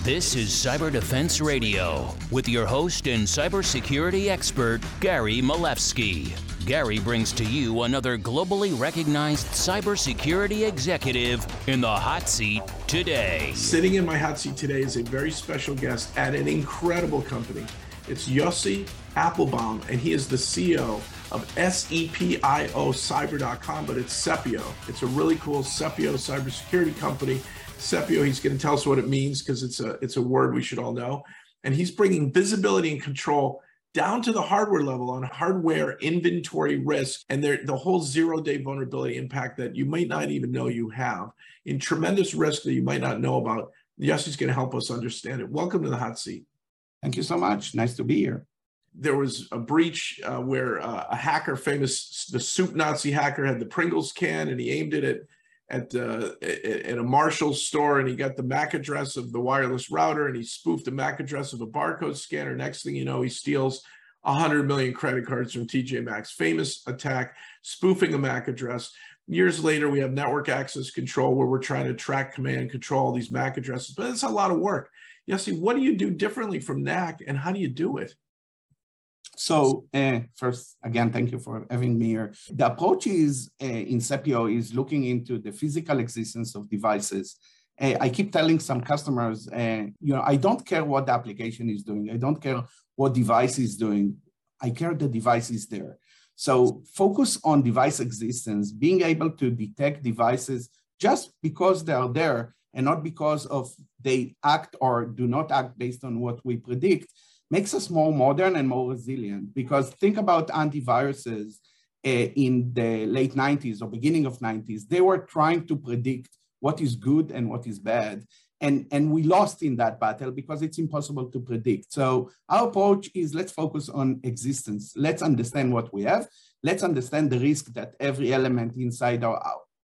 This is Cyber Defense Radio with your host and cybersecurity expert, Gary Malevsky. Gary brings to you another globally recognized cybersecurity executive in the hot seat today. Sitting in my hot seat today is a very special guest at an incredible company. It's Yossi Appelbaum, and he is the CEO of SEPIOcyber.com, but it's Sepio. It's a really cool Sepio cybersecurity company. Sepio, he's going to tell us what it means because it's a word we should all know. And he's bringing visibility and control down to the hardware level on hardware inventory risk and the whole zero-day vulnerability impact that you might not even know you have in tremendous risk that you might not know about. Yossi's going to help us understand it. Welcome to the hot seat. Thank you so much. Nice to be here. There was a breach where a hacker, the soup Nazi hacker, had the Pringles can and he aimed it at a Marshall store, and he got the MAC address of the wireless router, and he spoofed the MAC address of a barcode scanner. Next thing you know, he steals 100 million credit cards from TJ Maxx. Famous attack, spoofing a MAC address. Years later, we have network access control where we're trying to track, command, and control all these MAC addresses. But it's a lot of work. Yossi, what do you do differently from NAC, and how do you do it? So first, again, thank you for having me here. The approach is in Sepio is looking into the physical existence of devices. I keep telling some customers, I don't care what the application is doing. I don't care what device is doing. I care the device is there. So focus on device existence, being able to detect devices just because they are there and not because of they act or do not act based on what we predict, makes us more modern and more resilient. Because think about antiviruses in the late 90s or beginning of 90s. They were trying to predict what is good and what is bad. And we lost in that battle because it's impossible to predict. So our approach is let's focus on existence. Let's understand what we have. Let's understand the risk that every element inside our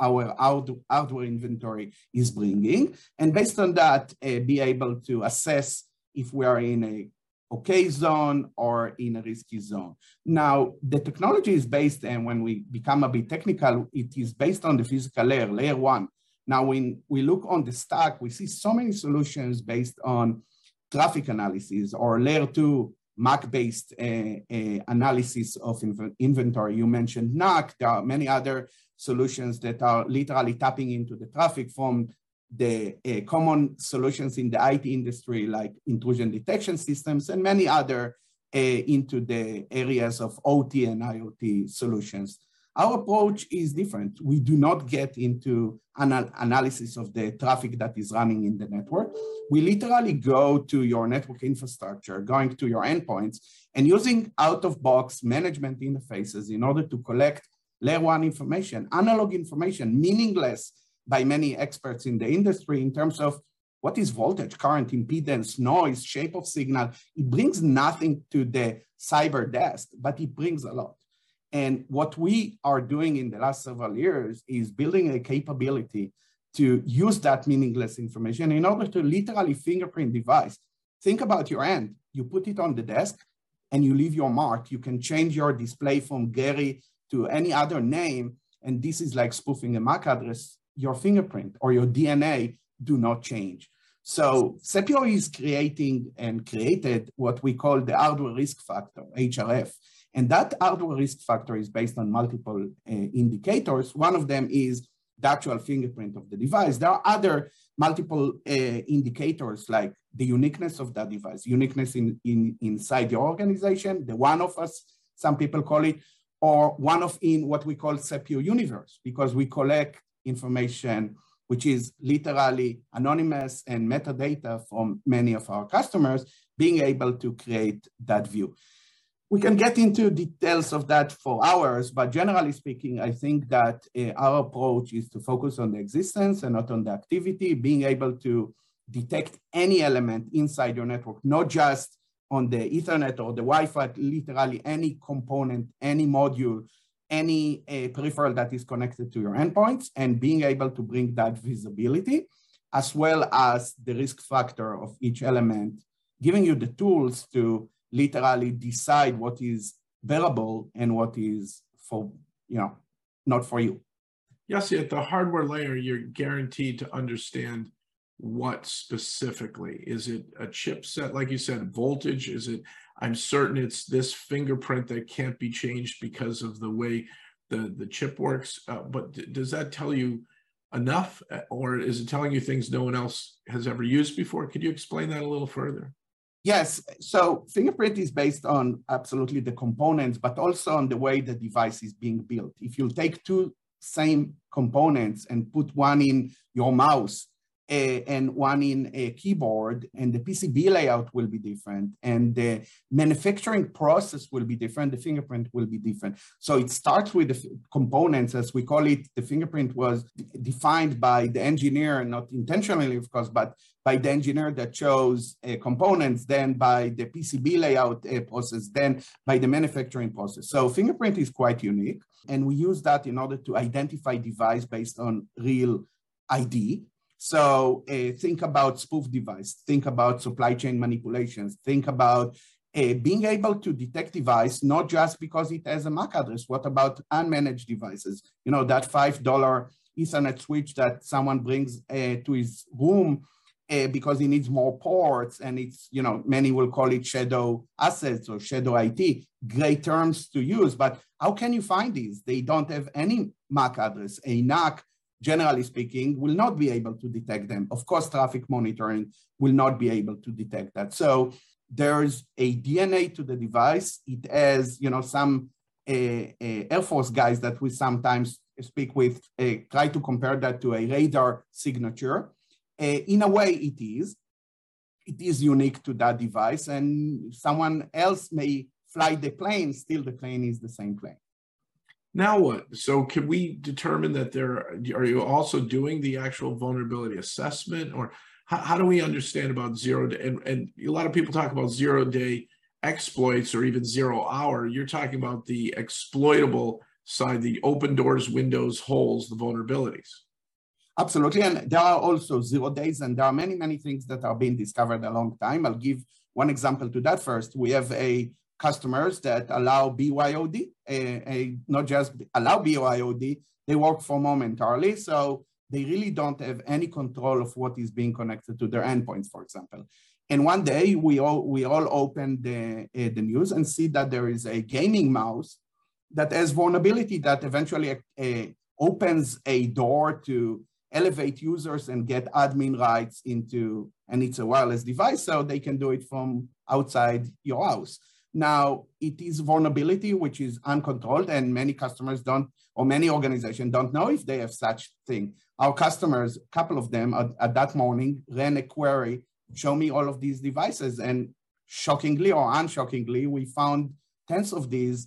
hardware inventory is bringing. And based on that, be able to assess if we are in a okay zone or in a risky zone. Now, the technology is based, and when we become a bit technical, it is based on the physical layer one. Now, when we look on the stack, we see so many solutions based on traffic analysis or layer two MAC-based analysis of inventory. You mentioned NAC. There are many other solutions that are literally tapping into the traffic from the common solutions in the IT industry, like intrusion detection systems and many other into the areas of OT and IoT solutions. Our approach is different. We do not get into analysis of the traffic that is running in the network. We literally go to your network infrastructure, going to your endpoints, and using out-of-box management interfaces in order to collect layer one information, analog information, meaningless by many experts in the industry in terms of what is voltage, current, impedance, noise, shape of signal. It brings nothing to the cyber desk, but it brings a lot. And what we are doing in the last several years is building a capability to use that meaningless information in order to literally fingerprint device. Think about your end. You put it on the desk and you leave your mark. You can change your display from Gary to any other name. And this is like spoofing a MAC address. Your fingerprint or your DNA do not change. So Sepio is created what we call the hardware risk factor, HRF. And that hardware risk factor is based on multiple indicators. One of them is the actual fingerprint of the device. There are other multiple indicators like the uniqueness of that device, uniqueness inside your organization, the one of us, some people call it, or one of in what we call Sepio universe, because we collect information which is literally anonymous and metadata from many of our customers, being able to create that view. We can get into details of that for hours, but generally speaking, I think that our approach is to focus on the existence and not on the activity, being able to detect any element inside your network, not just on the Ethernet or the Wi-Fi, literally any component, any module, any peripheral that is connected to your endpoints, and being able to bring that visibility, as well as the risk factor of each element, giving you the tools to literally decide what is bearable and what is for, not for you. Yes, at the hardware layer, you're guaranteed to understand what specifically? Is it a chipset, like you said, voltage? Is it, I'm certain it's this fingerprint that can't be changed because of the way the chip works, but does that tell you enough, or is it telling you things no one else has ever used before? Could you explain that a little further? Yes, so fingerprint is based on absolutely the components, but also on the way the device is being built. If you take two same components and put one in your mouse and one in a keyboard, and the PCB layout will be different, and the manufacturing process will be different, the fingerprint will be different. So it starts with the components, as we call it. The fingerprint was defined by the engineer, not intentionally, of course, but by the engineer that chose components, then by the PCB layout process, then by the manufacturing process. So fingerprint is quite unique, and we use that in order to identify device based on real ID. So think about spoof device, think about supply chain manipulations, think about being able to detect device, not just because it has a MAC address. What about unmanaged devices? You know, that $5 Ethernet switch that someone brings to his room because he needs more ports, and it's, you know, many will call it shadow assets or shadow IT, great terms to use, but how can you find these? They don't have any MAC address. A NAC, generally speaking, will not be able to detect them. Of course, traffic monitoring will not be able to detect that. So there's a DNA to the device. It has, you know, some Air Force guys that we sometimes speak with try to compare that to a radar signature. In a way, it is unique to that device, and someone else may fly the plane, still the plane is the same plane. Now what? So can we determine that are you also doing the actual vulnerability assessment, or how do we understand about zero day? And a lot of people talk about 0-day exploits or even 0 hour. You're talking about the exploitable side, the open doors, windows, holes, the vulnerabilities. Absolutely, and there are also 0 days, and there are many, many things that are being discovered a long time. I'll give one example to that first. We have customers that allow BYOD, not just allow BYOD, they work from home entirely, so they really don't have any control of what is being connected to their endpoints, for example. And one day, we all open the news and see that there is a gaming mouse that has vulnerability that eventually opens a door to elevate users and get admin rights into, and it's a wireless device, so they can do it from outside your house. Now, it is vulnerability which is uncontrolled, and many customers don't, or many organizations don't know if they have such thing. Our customers, a couple of them at that morning, ran a query, show me all of these devices, and shockingly or unshockingly, we found tens of these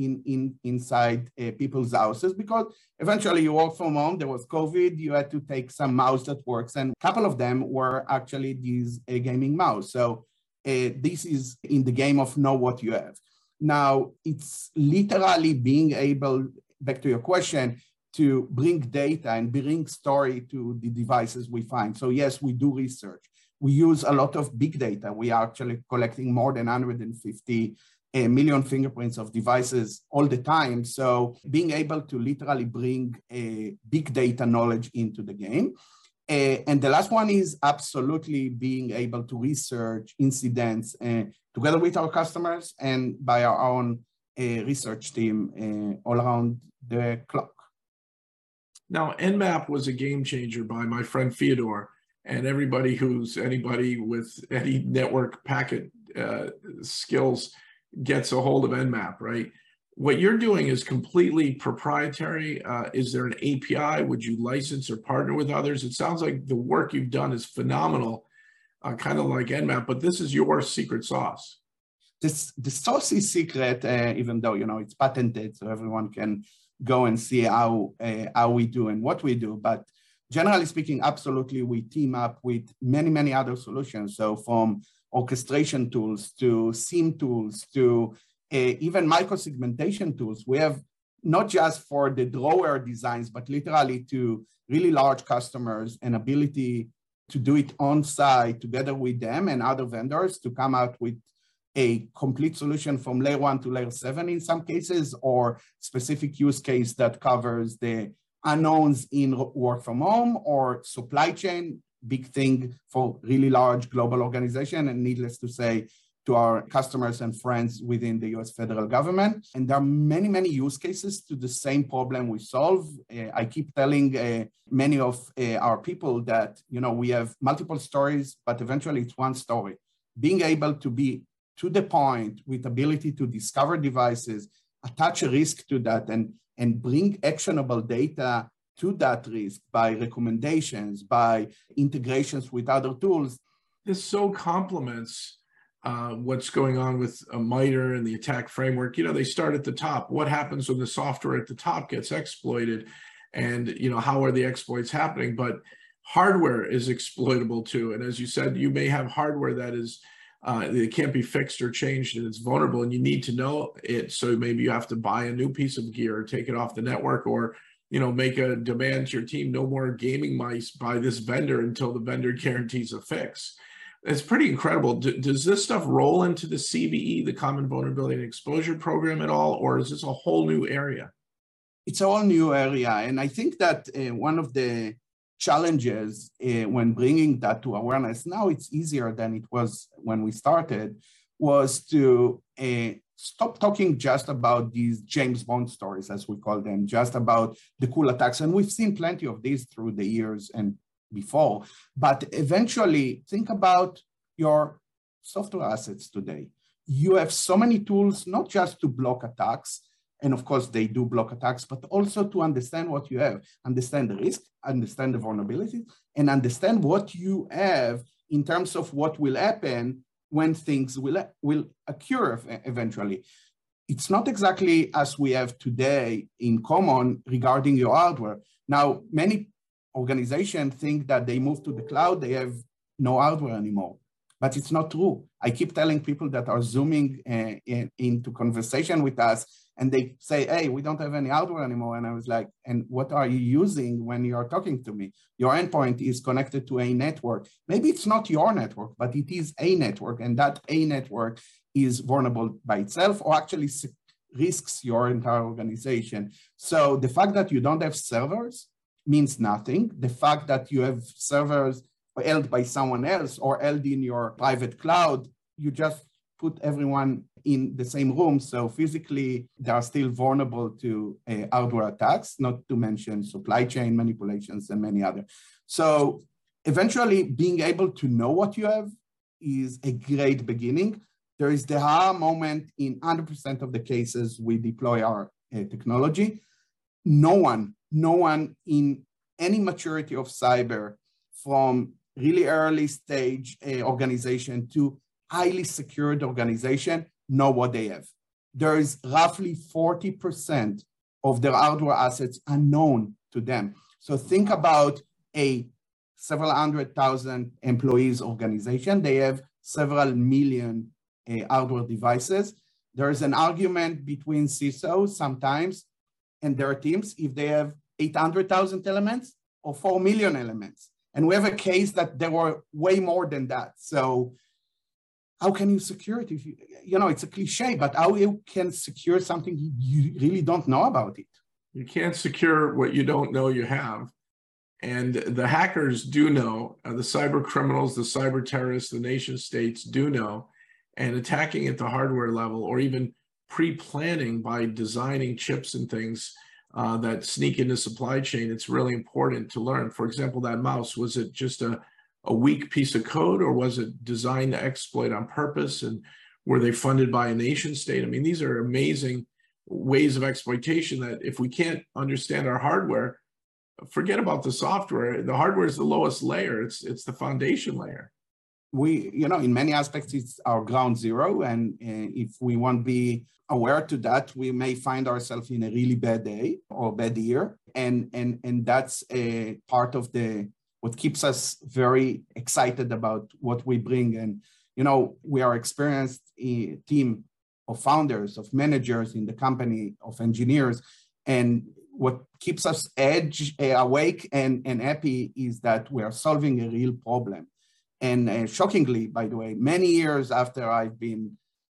inside people's houses, because eventually you work from home, there was COVID, you had to take some mouse that works, and a couple of them were actually these gaming mouse. So this is in the game of know what you have. Now, it's literally being able, back to your question, to bring data and bring story to the devices we find. So yes, we do research. We use a lot of big data. We are actually collecting more than 150 million fingerprints of devices all the time. So being able to literally bring big data knowledge into the game. And the last one is absolutely being able to research incidents together with our customers and by our own research team all around the clock. Now, Nmap was a game changer by my friend Fyodor, and anybody with any network packet skills gets a hold of Nmap, right? What you're doing is completely proprietary. Is there an API? Would you license or partner with others? It sounds like the work you've done is phenomenal, kind of like Nmap, but this is your secret sauce. The sauce is secret, even though, you know, it's patented, so everyone can go and see how we do and what we do. But generally speaking, absolutely, we team up with many, many other solutions. So from orchestration tools to SIEM tools to even micro-segmentation tools. We have not just for the drawer designs, but literally to really large customers an ability to do it on site together with them and other vendors to come out with a complete solution from layer 1 to layer 7 in some cases, or specific use case that covers the unknowns in work from home or supply chain big thing for really large global organization, and needless to say, to our customers and friends within the US federal government. And there are many, many use cases to the same problem we solve. I keep telling many of our people that, we have multiple stories, but eventually it's one story. Being able to be to the point with ability to discover devices, attach a risk to that, and bring actionable data to that risk by recommendations, by integrations with other tools. This so complements what's going on with MITRE and the attack framework. They start at the top. What happens when the software at the top gets exploited? And, how are the exploits happening? But hardware is exploitable too. And as you said, you may have hardware that is, it can't be fixed or changed and it's vulnerable and you need to know it. So maybe you have to buy a new piece of gear or take it off the network, or make a demand to your team, no more gaming mice by this vendor until the vendor guarantees a fix. It's pretty incredible. Does this stuff roll into the CVE, the Common Vulnerability and Exposure Program at all, or is this a whole new area? It's a whole new area. And I think that one of the challenges when bringing that to awareness, now it's easier than it was when we started, was to stop talking just about these James Bond stories, as we call them, just about the cool attacks. And we've seen plenty of these through the years and before, but eventually think about your software assets today. You have so many tools, not just to block attacks, and of course they do block attacks, but also to understand what you have, understand the risk, understand the vulnerability, and understand what you have in terms of what will happen when things will occur eventually. It's not exactly as we have today in common regarding your hardware. Now, many organizations think that they move to the cloud, they have no hardware anymore, but it's not true. I keep telling people that are Zooming into conversation with us, and they say, hey, we don't have any hardware anymore. And I was like, and what are you using when you're talking to me? Your endpoint is connected to a network. Maybe it's not your network, but it is a network. And that a network is vulnerable by itself, or actually risks your entire organization. So the fact that you don't have servers means nothing. The fact that you have servers held by someone else or held in your private cloud, you just put everyone in the same room. So physically, they are still vulnerable to hardware attacks, not to mention supply chain manipulations and many other. So eventually, being able to know what you have is a great beginning. There is the aha moment in 100% of the cases we deploy our technology. No one in any maturity of cyber, from really early stage organization to highly secured organization, know what they have. There is roughly 40% of their hardware assets unknown to them. So think about a several 100,000 employees organization. They have several million hardware devices. There is an argument between CISOs sometimes and their teams if they have 800,000 elements or 4 million elements. And we have a case that there were way more than that. So how can you secure it? If it's a cliche, but how you can secure something you really don't know about it? You can't secure what you don't know you have. And the hackers do know, the cyber criminals, the cyber terrorists, the nation states do know, and attacking at the hardware level, or even pre-planning by designing chips and things that sneak into supply chain, it's really important to learn. For example, that mouse, was it just a weak piece of code, or was it designed to exploit on purpose? And were they funded by a nation state? I mean, these are amazing ways of exploitation that if we can't understand our hardware, forget about the software. The hardware is the lowest layer. It's the foundation layer. We, in many aspects, it's our ground zero. And if we won't be aware to that, we may find ourselves in a really bad day or bad year. And that's a part of what keeps us very excited about what we bring. And, we are experienced a team of founders, of managers in the company, of engineers. And what keeps us awake and happy is that we are solving a real problem. And shockingly, by the way, many years after I've been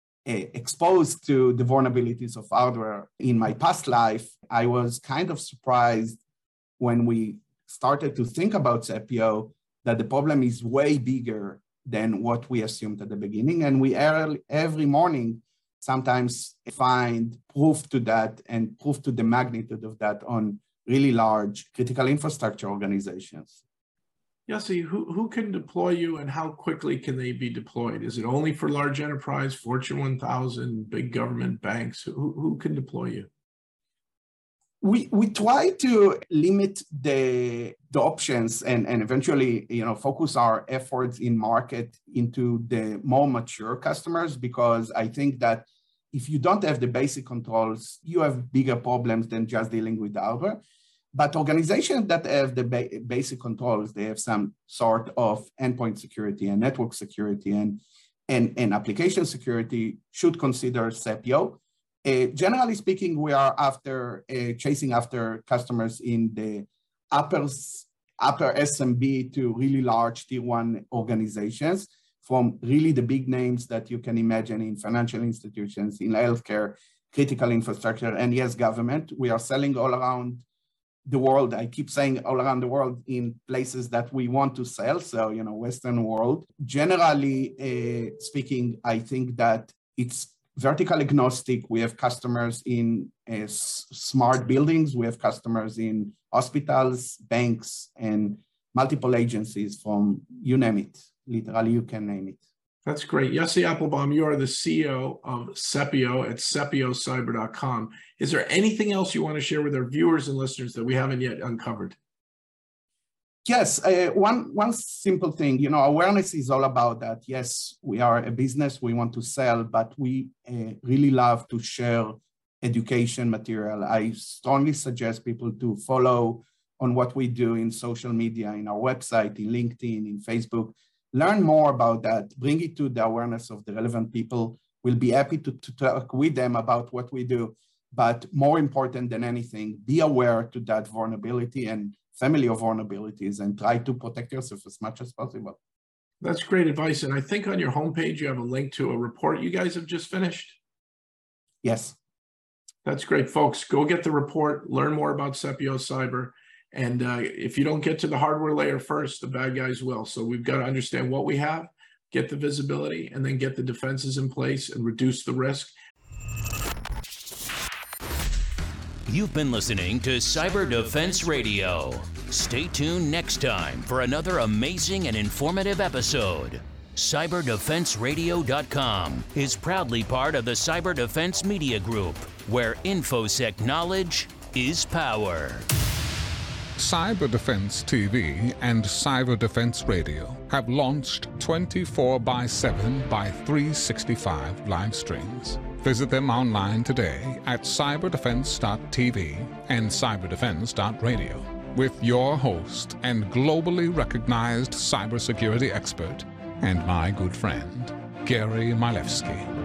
exposed to the vulnerabilities of hardware in my past life, I was kind of surprised when we started to think about CEPIO that the problem is way bigger than what we assumed at the beginning. And we every morning sometimes find proof to that and proof to the magnitude of that on really large critical infrastructure organizations. Yossi, who can deploy you and how quickly can they be deployed? Is it only for large enterprise, Fortune 1000, big government banks? Who can deploy you? We try to limit the options and eventually, focus our efforts in market into the more mature customers, because I think that if you don't have the basic controls, you have bigger problems than just dealing with the hardware. But organizations that have the basic controls, they have some sort of endpoint security and network security and application security, should consider Sepio. Generally speaking, we are chasing after customers in the upper SMB to really large tier 1 organizations, from really the big names that you can imagine in financial institutions, in healthcare, critical infrastructure, and yes, government. We are selling all around the world. I keep saying all around the world in places that we want to sell. So, Western world. Generally speaking, I think that it's vertical agnostic. We have customers in smart buildings. We have customers in hospitals, banks, and multiple agencies from, you name it. Literally, you can name it. That's great. Yossi Appelbaum, you are the CEO of Sepio at sepiocyber.com. Is there anything else you want to share with our viewers and listeners that we haven't yet uncovered? Yes, one simple thing, awareness is all about that. Yes, we are a business, we want to sell, but we really love to share education material. I strongly suggest people to follow on what we do in social media, in our website, in LinkedIn, in Facebook. Learn more about that, bring it to the awareness of the relevant people. We'll be happy to talk with them about what we do. But more important than anything, be aware to that vulnerability and family of vulnerabilities and try to protect yourself as much as possible. That's great advice. And I think on your homepage, you have a link to a report you guys have just finished. Yes. That's great, folks. Go get the report, learn more about Sepio Cyber. And if you don't get to the hardware layer first, the bad guys will. So we've got to understand what we have, get the visibility, and then get the defenses in place and reduce the risk. You've been listening to Cyber Defense Radio. Stay tuned next time for another amazing and informative episode. CyberDefenseRadio.com is proudly part of the Cyber Defense Media Group, where InfoSec knowledge is power. Cyber Defense TV and Cyber Defense Radio have launched 24/7 by 365 live streams. Visit them online today at cyberdefense.tv and cyberdefense.radio with your host and globally recognized cybersecurity expert and my good friend, Gary Milewski.